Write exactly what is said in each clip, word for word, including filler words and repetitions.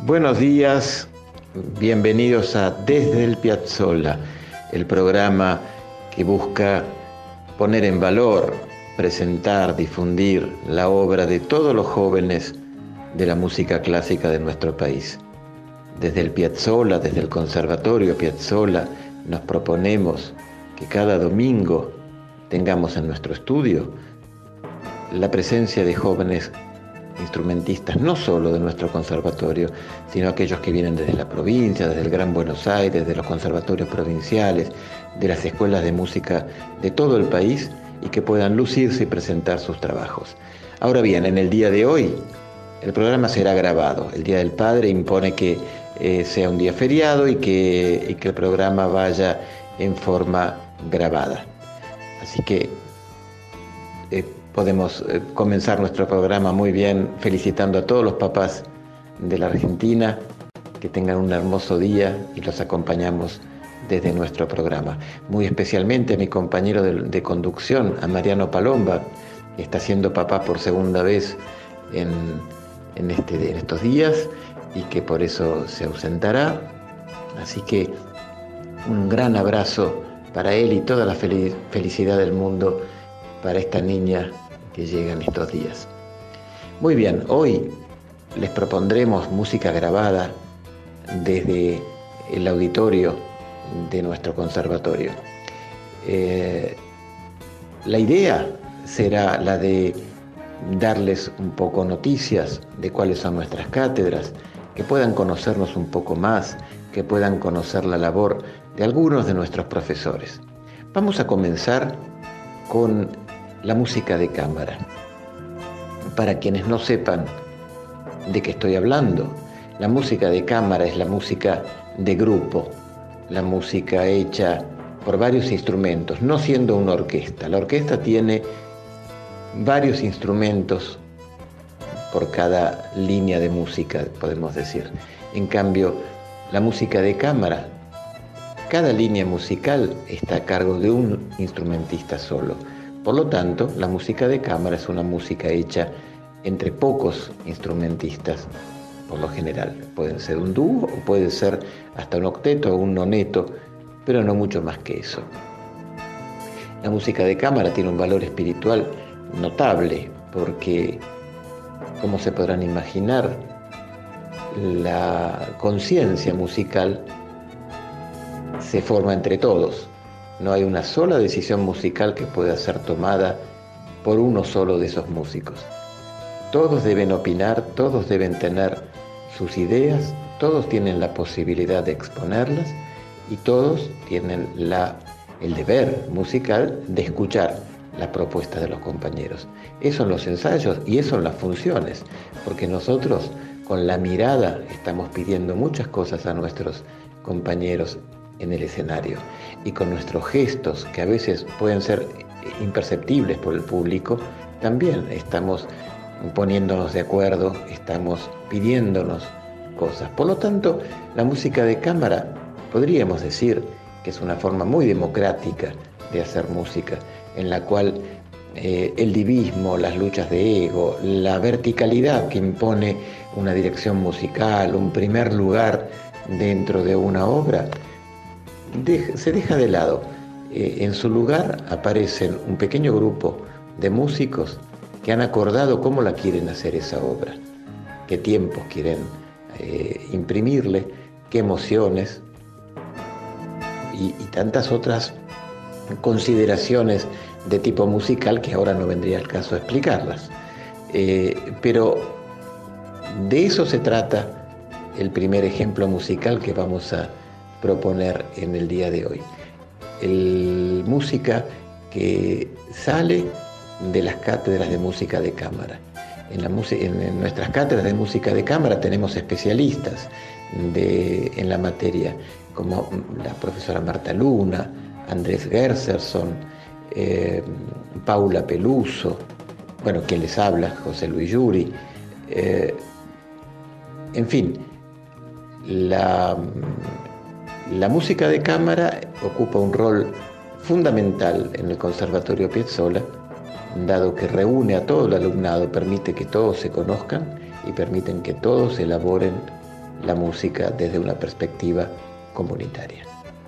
Buenos días, bienvenidos a Desde el Piazzolla, el programa que busca poner en valor, presentar, difundir la obra de todos los jóvenes de la música clásica de nuestro país. Desde el Piazzolla, desde el Conservatorio Piazzolla, nos proponemos que cada domingo tengamos en nuestro estudio la presencia de jóvenes instrumentistas, no solo de nuestro conservatorio, sino aquellos que vienen desde la provincia, desde el Gran Buenos Aires, de los conservatorios provinciales, de las escuelas de música de todo el país y que puedan lucirse y presentar sus trabajos. Ahora bien, en el día de hoy, el programa será grabado. El Día del Padre impone que eh, sea un día feriado y que, y que el programa vaya en forma grabada. Así que eh, podemos eh, comenzar nuestro programa muy bien felicitando a todos los papás de la Argentina, que tengan un hermoso día y los acompañamos desde nuestro programa. Muy especialmente a mi compañero de, de conducción, a Mariano Palomba, que está siendo papá por segunda vez en, en, este, en estos días y que por eso se ausentará. Así que un gran abrazo para él y toda la fel- felicidad del mundo para esta niña que llega en estos días. Muy bien, hoy les propondremos música grabada desde el auditorio de nuestro conservatorio. Eh, la idea será la de darles un poco noticias de cuáles son nuestras cátedras, que puedan conocernos un poco más, que puedan conocer la labor de algunos de nuestros profesores. Vamos a comenzar con la música de cámara. Para quienes no sepan de qué estoy hablando, la música de cámara es la música de grupo, la música hecha por varios instrumentos, no siendo una orquesta. La orquesta tiene varios instrumentos por cada línea de música, podemos decir. En cambio, la música de cámara, cada línea musical está a cargo de un instrumentista solo. Por lo tanto, la música de cámara es una música hecha entre pocos instrumentistas, por lo general. Pueden ser un dúo o puede ser hasta un octeto o un noneto, pero no mucho más que eso. La música de cámara tiene un valor espiritual notable porque, como se podrán imaginar, la conciencia musical se forma entre todos. No hay una sola decisión musical que pueda ser tomada por uno solo de esos músicos. Todos deben opinar, todos deben tener sus ideas, todos tienen la posibilidad de exponerlas y todos tienen la, el deber musical de escuchar la propuesta de los compañeros. Eso en los ensayos y eso en las funciones, porque nosotros con la mirada estamos pidiendo muchas cosas a nuestros compañeros en el escenario y con nuestros gestos, que a veces pueden ser imperceptibles por el público, también estamos poniéndonos de acuerdo, estamos pidiéndonos cosas. Por lo tanto, la música de cámara podríamos decir que es una forma muy democrática de hacer música, en la cual eh, el divismo, las luchas de ego, la verticalidad que impone una dirección musical, un primer lugar dentro de una obra, de, se deja de lado. Eh, en su lugar aparecen un pequeño grupo de músicos que han acordado cómo la quieren hacer esa obra, qué tiempos quieren eh, imprimirle, qué emociones y, y tantas otras consideraciones de tipo musical que ahora no vendría al caso explicarlas. Eh, pero de eso se trata el primer ejemplo musical que vamos a proponer en el día de hoy. El música que sale de las cátedras de música de cámara. En, la en, en nuestras cátedras de música de cámara tenemos especialistas de, en la materia, como la profesora Marta Luna, Andrés Gerserson, eh, Paula Peluso, bueno, quien les habla, José Luis Yuri, eh, en fin, la, la música de cámara ocupa un rol fundamental en el Conservatorio Piazzolla, dado que reúne a todo el alumnado, permite que todos se conozcan y permiten que todos elaboren la música desde una perspectiva comunitaria.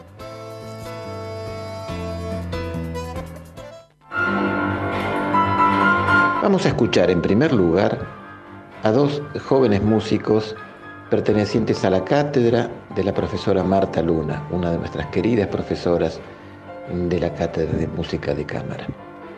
Vamos a escuchar en primer lugar a dos jóvenes músicos pertenecientes a la cátedra de la profesora Marta Luna, una de nuestras queridas profesoras de la cátedra de música de cámara.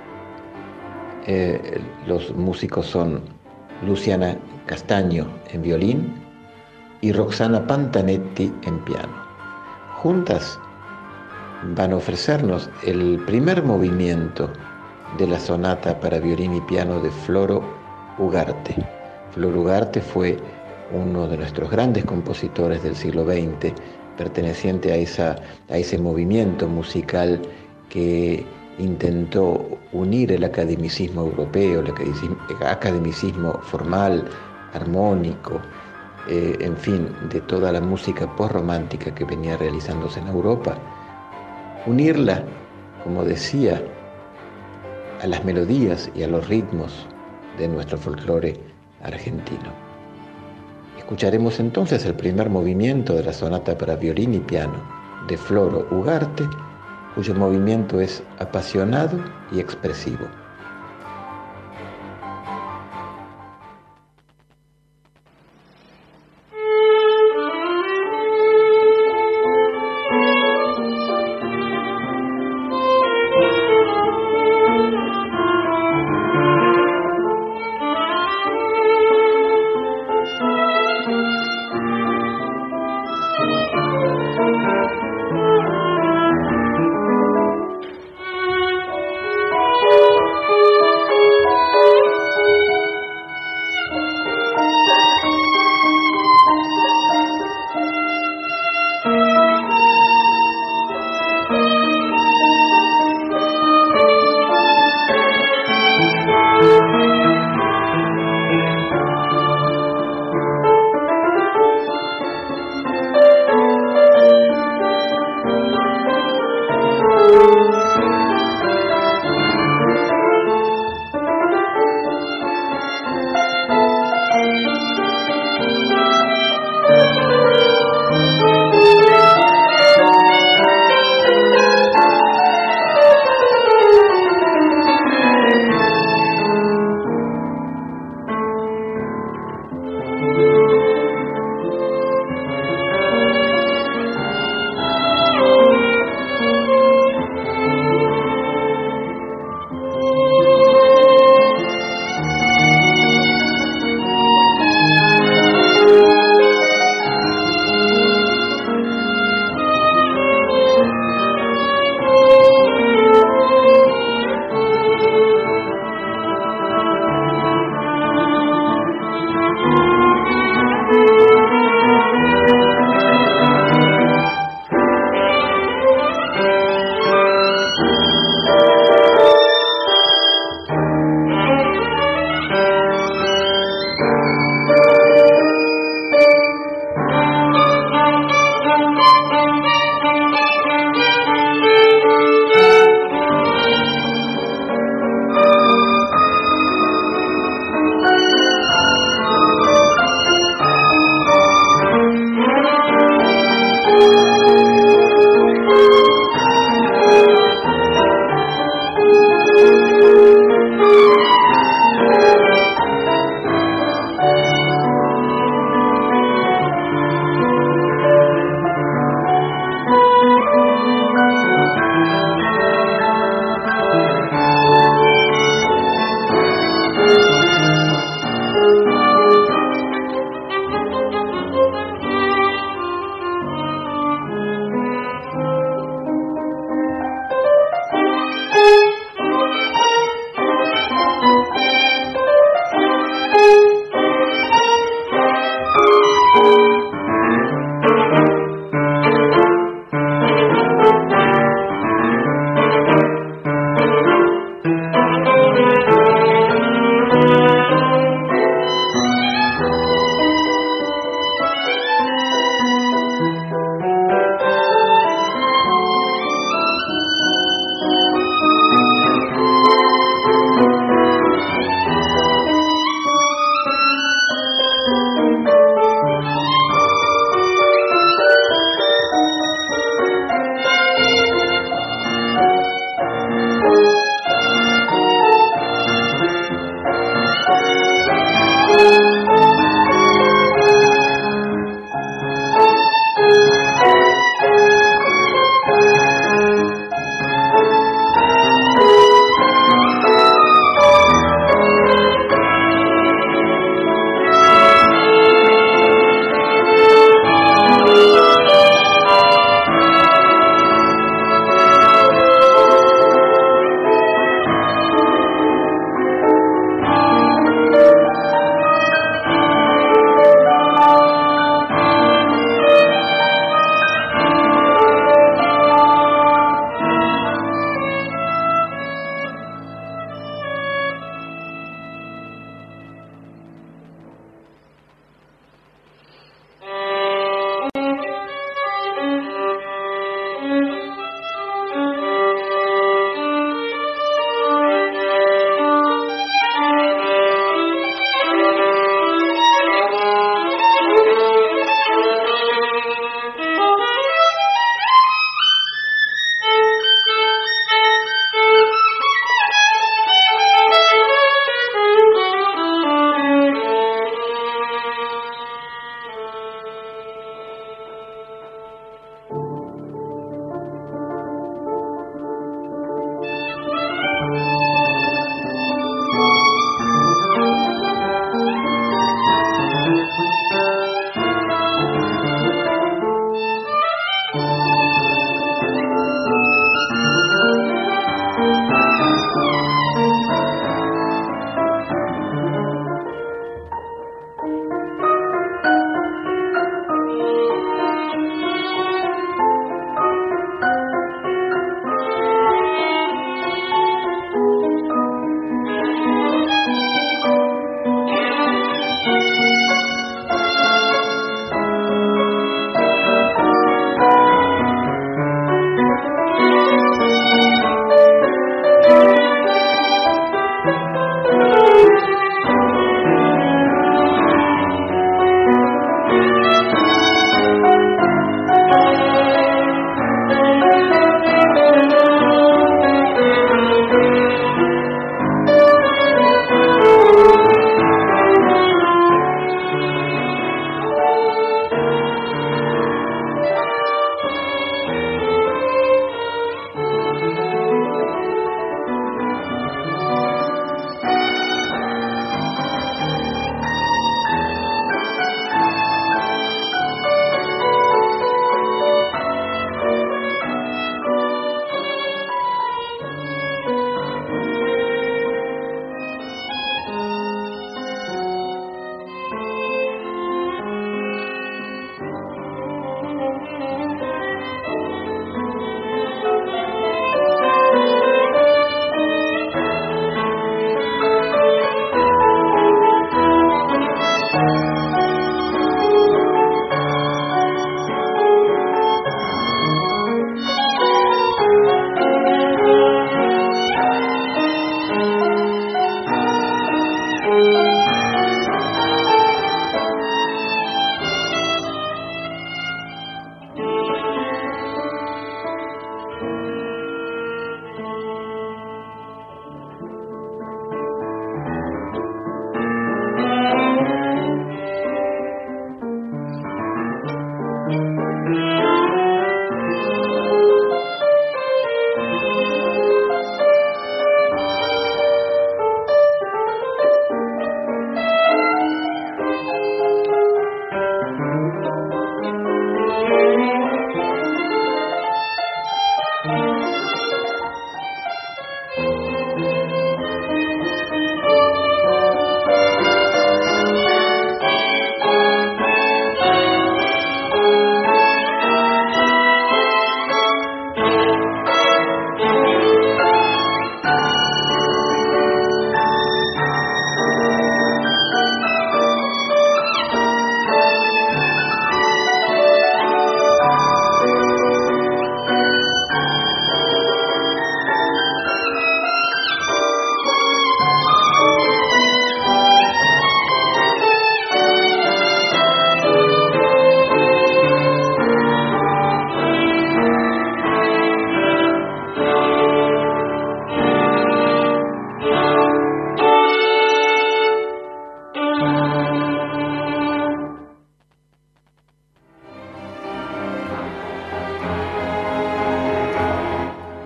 Eh, los músicos son Luciana Castaño en violín y Roxana Pantanetti en piano. Juntas van a ofrecernos el primer movimiento de la sonata para violín y piano de Floro Ugarte. Floro Ugarte fue uno de nuestros grandes compositores del siglo veinte, perteneciente a, esa, a ese movimiento musical que intentó unir el academicismo europeo, el academicismo formal, armónico, eh, en fin, de toda la música postromántica que venía realizándose en Europa, unirla, como decía, a las melodías y a los ritmos de nuestro folclore argentino. Escucharemos entonces el primer movimiento de la sonata para violín y piano de Floro Ugarte, cuyo movimiento es apasionado y expresivo.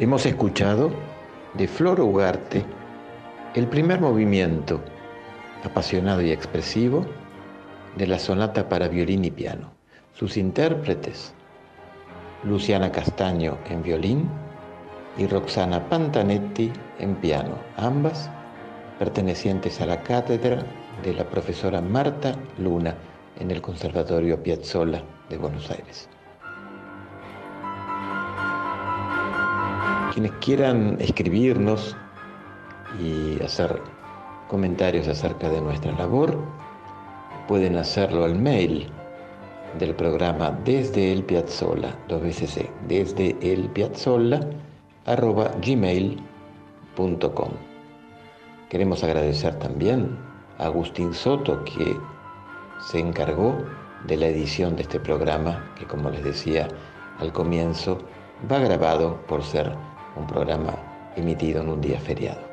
Hemos escuchado de Flor Ugarte el primer movimiento, apasionado y expresivo, de la sonata para violín y piano. Sus intérpretes, Luciana Castaño en violín y Roxana Pantanetti en piano, ambas pertenecientes a la cátedra de la profesora Marta Luna en el Conservatorio Piazzolla de Buenos Aires. Quienes quieran escribirnos y hacer comentarios acerca de nuestra labor, pueden hacerlo al mail del programa Desde el Piazzolla, dos veces C, desde el Piazzolla, arroba gmail punto com. Queremos agradecer también a Agustín Soto, que se encargó de la edición de este programa, que como les decía al comienzo, va grabado por ser un programa emitido en un día feriado.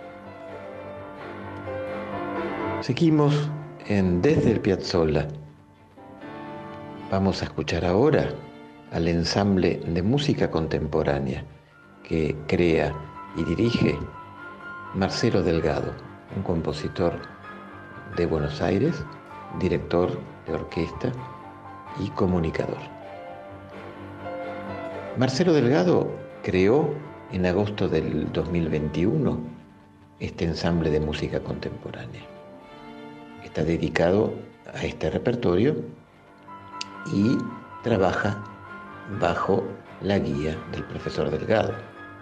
Seguimos en Desde el Piazzolla. Vamos a escuchar ahora al ensamble de música contemporánea que crea y dirige Marcelo Delgado, un compositor de Buenos Aires, director de orquesta y comunicador. Marcelo Delgado creó en agosto del dos mil veintiuno este ensamble de música contemporánea. Está dedicado a este repertorio y trabaja bajo la guía del profesor Delgado.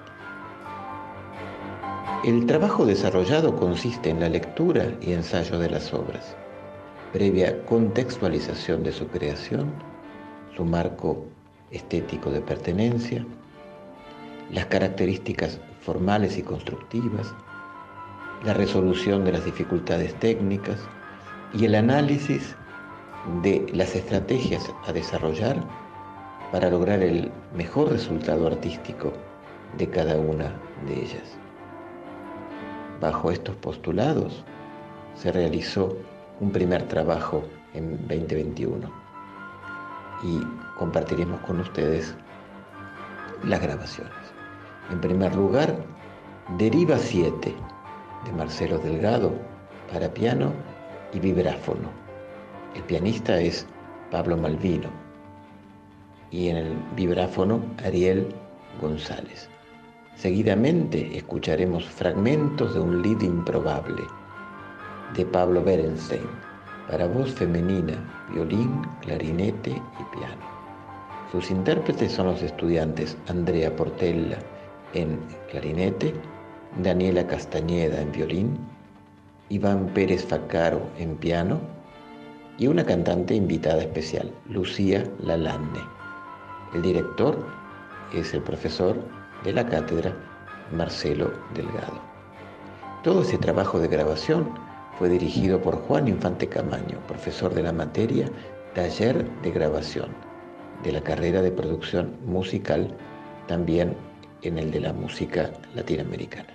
El trabajo desarrollado consiste en la lectura y ensayo de las obras, previa contextualización de su creación, su marco estético de pertenencia, las características formales y constructivas, la resolución de las dificultades técnicas y el análisis de las estrategias a desarrollar para lograr el mejor resultado artístico de cada una de ellas. Bajo estos postulados se realizó un primer trabajo en veinte veintiuno y compartiremos con ustedes las grabaciones. En primer lugar, Deriva siete de Marcelo Delgado para piano y vibráfono. El pianista es Pablo Malvino y en el vibráfono Ariel González. Seguidamente escucharemos fragmentos de un lied improbable de Pablo Berenstein para voz femenina, violín, clarinete y piano. Sus intérpretes son los estudiantes Andrea Portella en clarinete, Daniela Castañeda en violín, Iván Pérez Facaro en piano y una cantante invitada especial, Lucía Lalande. El director es el profesor de la cátedra Marcelo Delgado. Todo este trabajo de grabación fue dirigido por Juan Infante Camaño, profesor de la materia Taller de Grabación, de la carrera de producción musical, también en el de la música latinoamericana.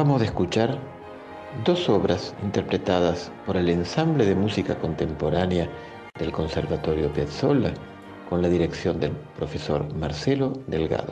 Acabamos de escuchar dos obras interpretadas por el Ensamble de Música Contemporánea del Conservatorio Piazzolla con la dirección del profesor Marcelo Delgado.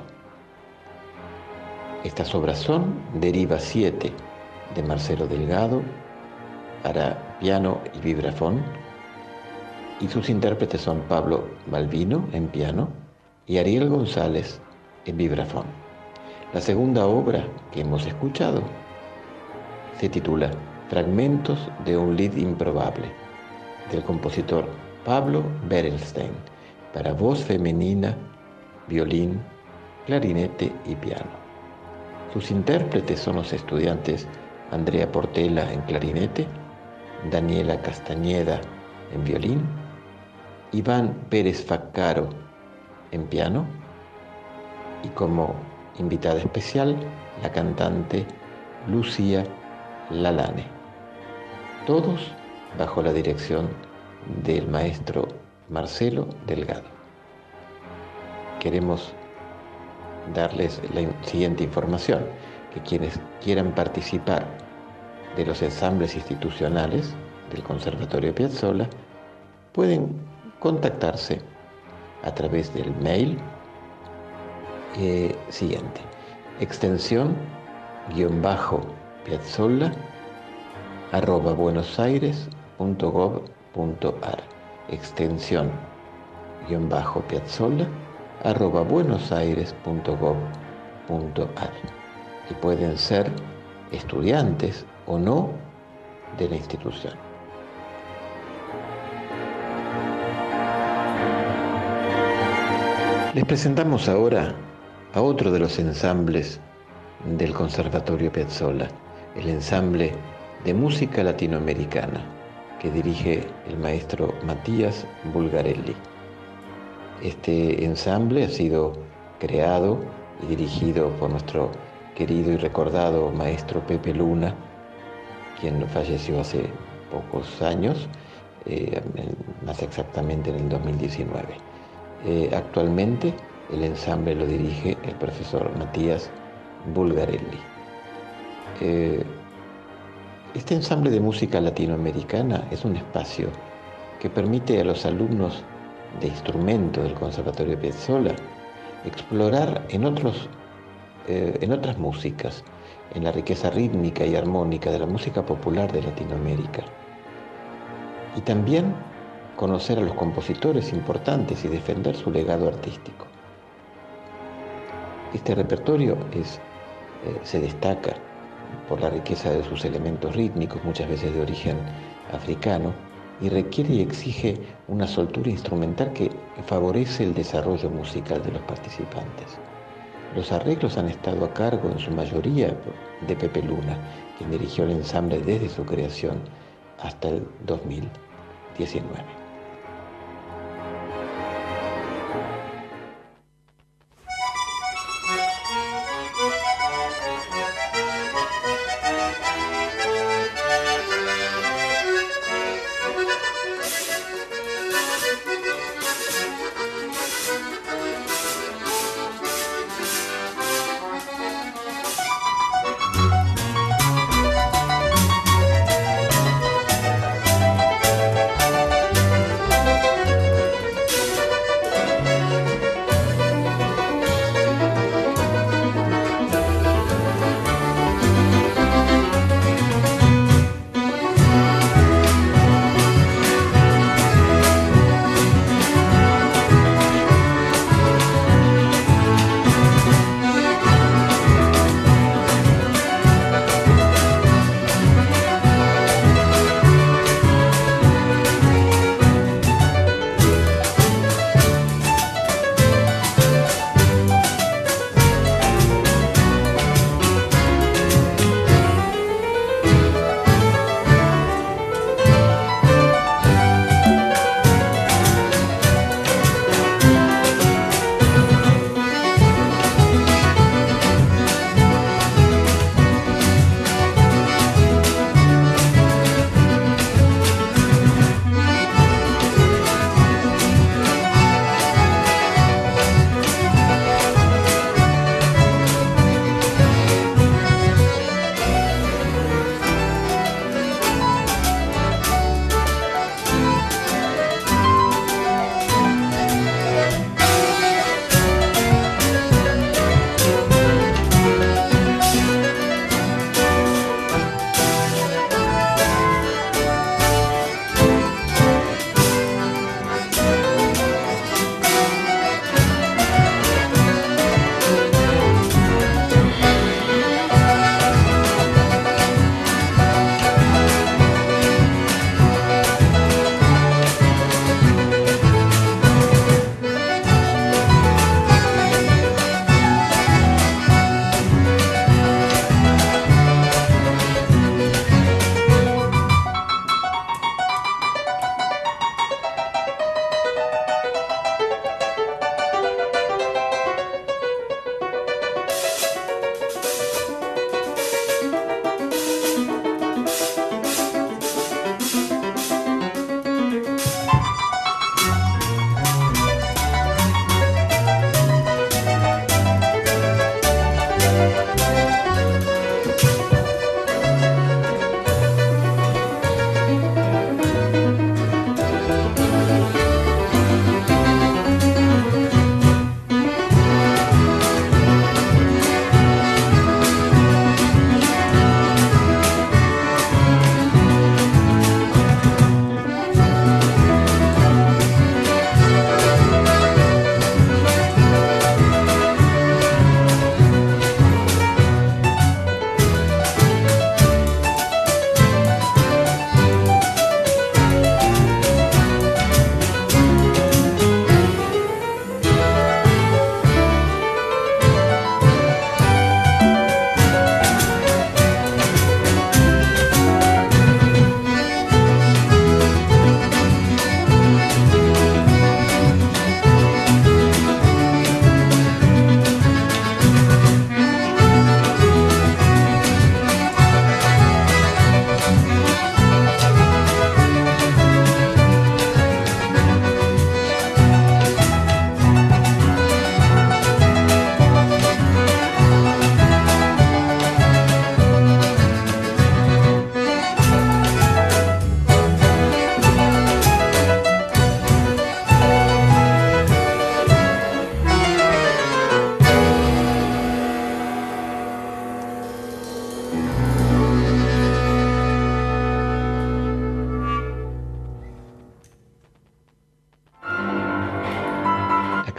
Estas obras son Deriva siete de Marcelo Delgado para piano y vibrafón, y sus intérpretes son Pablo Balbino en piano y Ariel González en vibrafón. La segunda obra que hemos escuchado se titula Fragmentos de un Lied improbable, del compositor Pablo Berenstein, para voz femenina, violín, clarinete y piano. Sus intérpretes son los estudiantes Andrea Portela en clarinete, Daniela Castañeda en violín, Iván Pérez Faccaro en piano y como invitada especial la cantante Lucía Lalane. Todos bajo la dirección del maestro Marcelo Delgado. Queremos darles la siguiente información, que quienes quieran participar de los ensambles institucionales del Conservatorio Piazzolla pueden contactarse a través del mail eh, siguiente: extensión guión bajo piazzolla arroba buenosaires punto gov punto ar, extensión guión bajo piazzolla arroba buenosaires punto gov punto ar, y pueden ser estudiantes o no de la institución. Les presentamos ahora a otro de los ensambles del Conservatorio Piazzolla, el ensamble de música latinoamericana que dirige el maestro Matías Bulgarelli. Este ensamble ha sido creado y dirigido por nuestro querido y recordado maestro Pepe Luna, quien falleció hace pocos años, eh, más exactamente en el dos mil diecinueve. Eh, actualmente el ensamble lo dirige el profesor Matías Bulgarelli. Eh, este ensamble de música latinoamericana es un espacio que permite a los alumnos de instrumento del Conservatorio Piazzolla explorar en, otros, eh, en otras músicas, en la riqueza rítmica y armónica de la música popular de Latinoamérica. Y también conocer a los compositores importantes y defender su legado artístico. Este repertorio es, eh, se destaca por la riqueza de sus elementos rítmicos, muchas veces de origen africano, y requiere y exige una soltura instrumental que favorece el desarrollo musical de los participantes. Los arreglos han estado a cargo en su mayoría de Pepe Luna, quien dirigió el ensamble desde su creación hasta el dos mil diecinueve.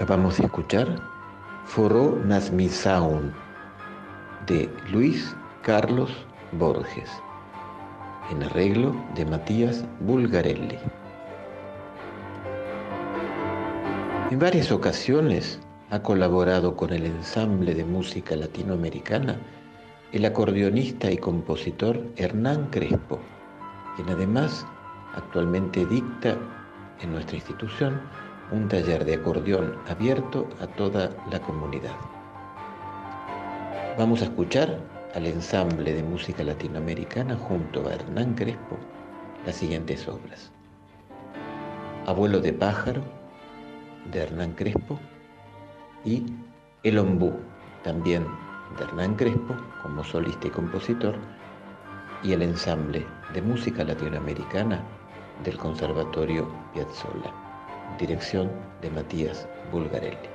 Vamos a escuchar Forró Nasmisaun de Luis Carlos Borges, en arreglo de Matías Bulgarelli. En varias ocasiones ha colaborado con el ensamble de música latinoamericana el acordeonista y compositor Hernán Crespo, quien además actualmente dicta en nuestra institución un taller de acordeón abierto a toda la comunidad. Vamos a escuchar al ensamble de música latinoamericana junto a Hernán Crespo las siguientes obras: Abuelo de pájaro, de Hernán Crespo, y El Ombú, también de Hernán Crespo, como solista y compositor, y el ensamble de música latinoamericana del Conservatorio Piazzolla, dirección de Matías Bulgarelli.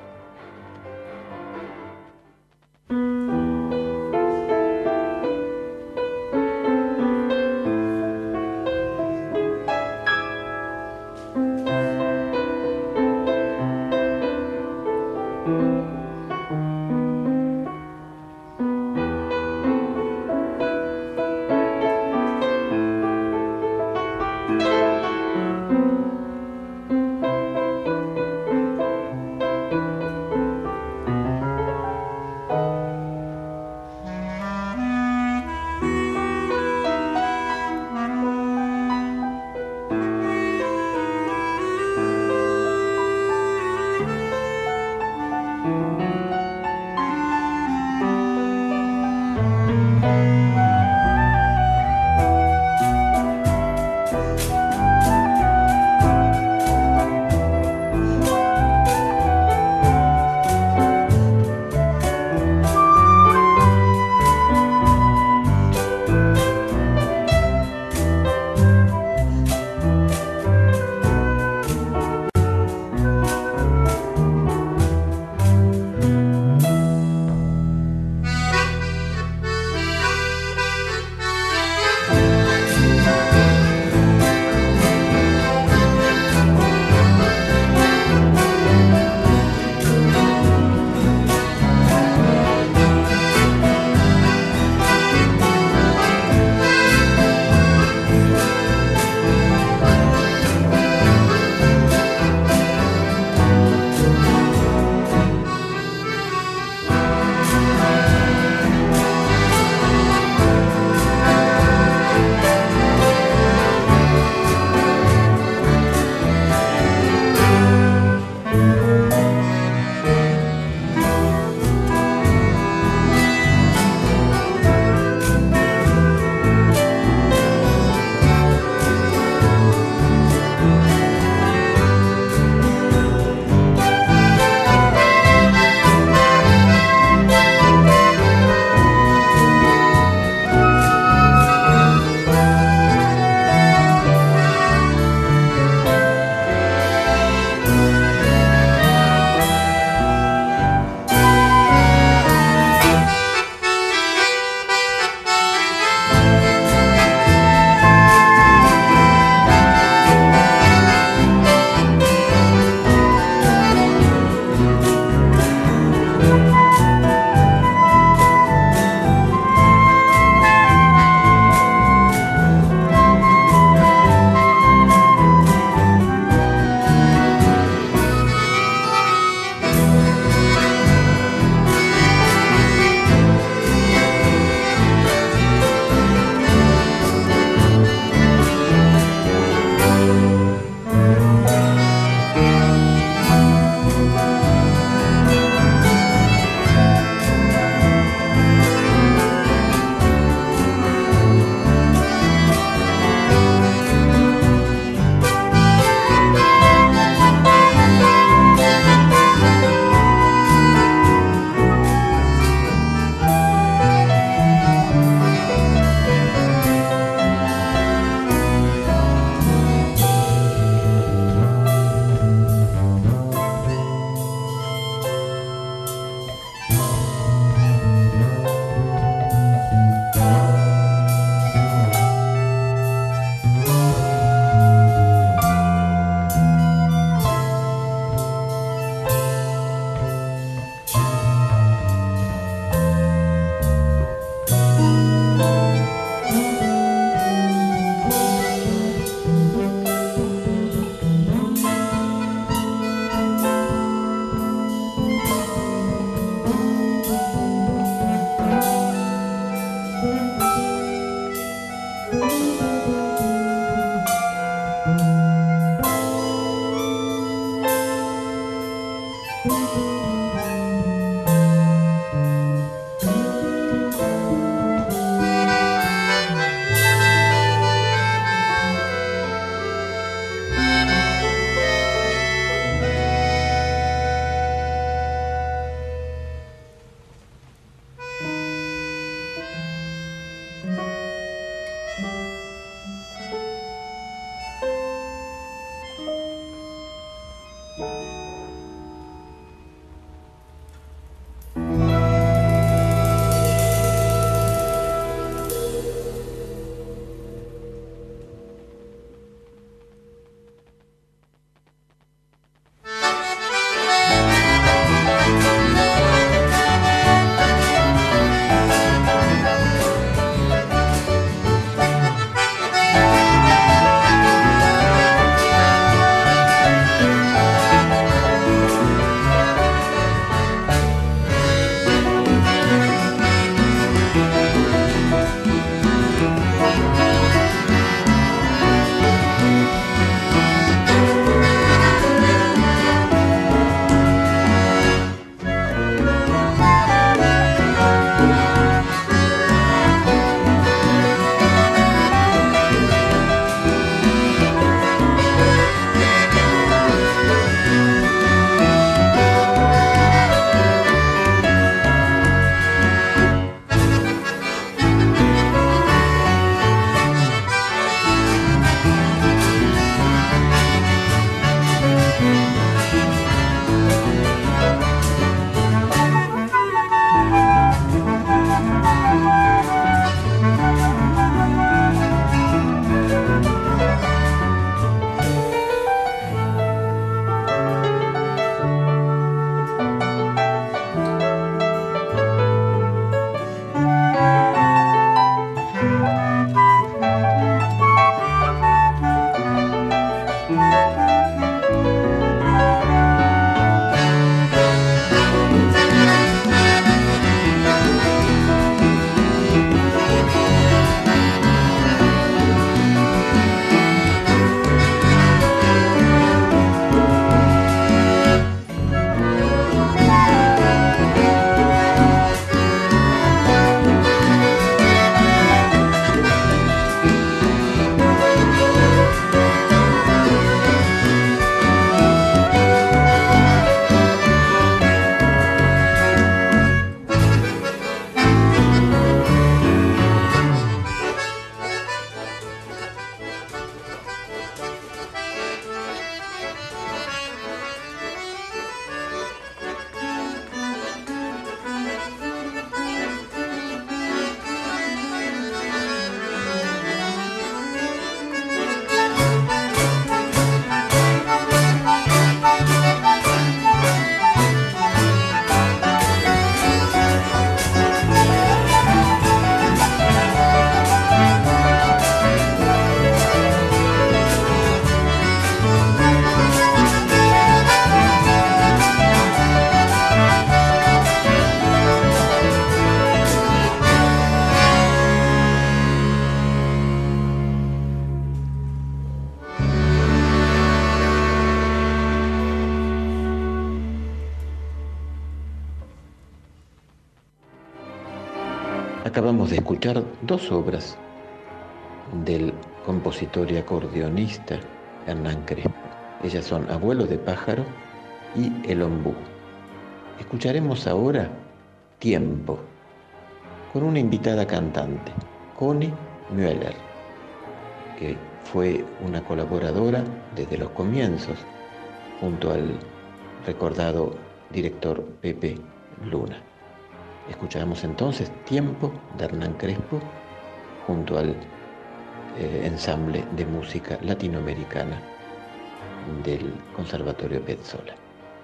Acabamos de escuchar dos obras del compositor y acordeonista Hernán Crespo. Ellas son Abuelo de pájaro y El ombú. Escucharemos ahora Tiempo, con una invitada cantante, Connie Müller, que fue una colaboradora desde los comienzos, junto al recordado director Pepe Luna. Escuchamos entonces Tiempo de Hernán Crespo, junto al eh, ensamble de música latinoamericana del Conservatorio Piazzolla.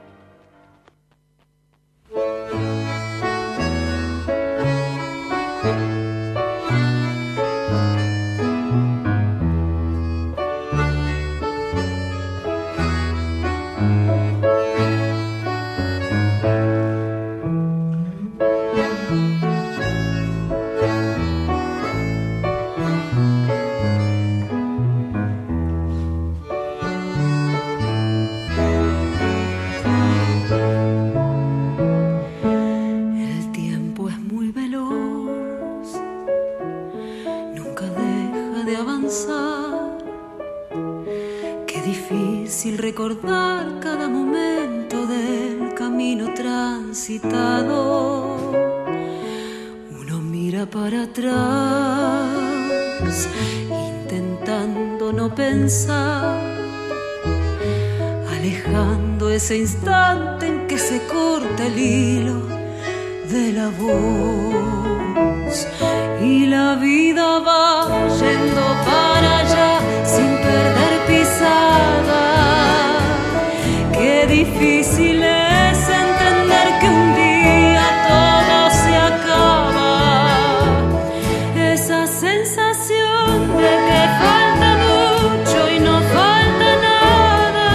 Recordar cada momento del camino transitado. Uno mira para atrás, intentando no pensar, alejando ese instante en que se corta el hilo de la voz. Y la vida va yendo para allá sin perder pisada. Qué difícil es entender que un día todo se acaba. Esa sensación de que falta mucho y no falta nada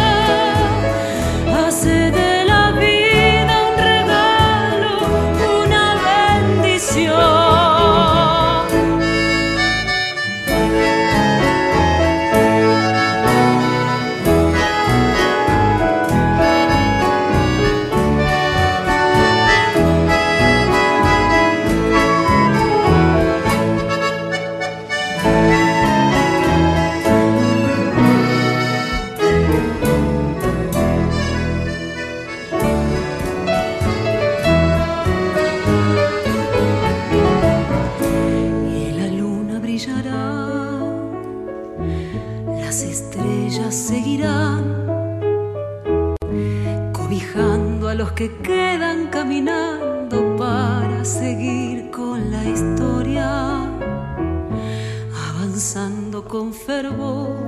hace de la vida un regalo, una bendición. Que quedan caminando para seguir con la historia, avanzando con fervor,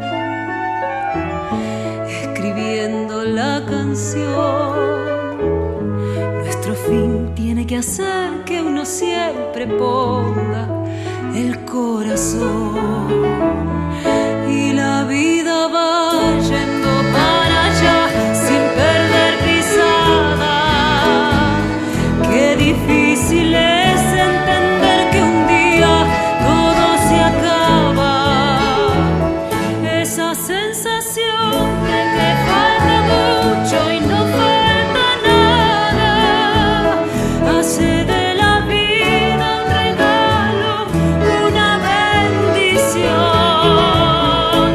escribiendo la canción. Nuestro fin tiene que hacer que uno siempre ponga el corazón. Y la vida va yendo para allá sin perder pisada. Qué difícil es entender que un día todo se acaba. Esa sensación de que falta mucho y no falta nada hace de la vida un regalo, una bendición.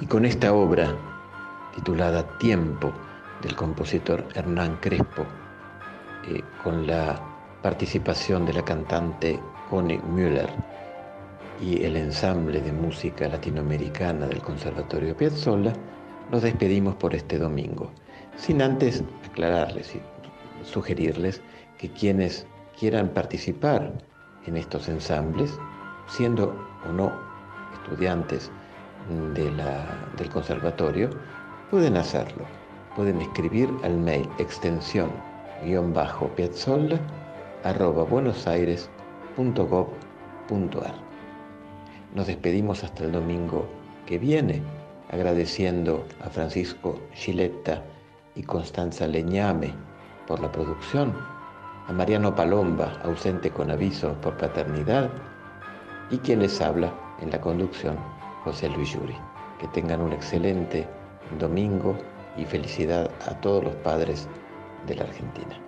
Y con esta obra, titulada Tiempo, del compositor Hernán Crespo, eh, con la participación de la cantante Connie Müller y el ensamble de música latinoamericana del Conservatorio Piazzolla, nos despedimos por este domingo, sin antes aclararles y sugerirles que quienes quieran participar en estos ensambles, siendo o no estudiantes de la, del conservatorio, pueden hacerlo. Pueden escribir al mail extensión guión bajo piazzolla arroba buenosaires punto gob punto ar. Nos despedimos hasta el domingo que viene, agradeciendo a Francisco Giletta y Constanza Leñame por la producción, a Mariano Palomba, ausente con aviso por paternidad, y quien les habla en la conducción, José Luis Yuri. Que tengan un excelente domingo y felicidad a todos los padres de la Argentina.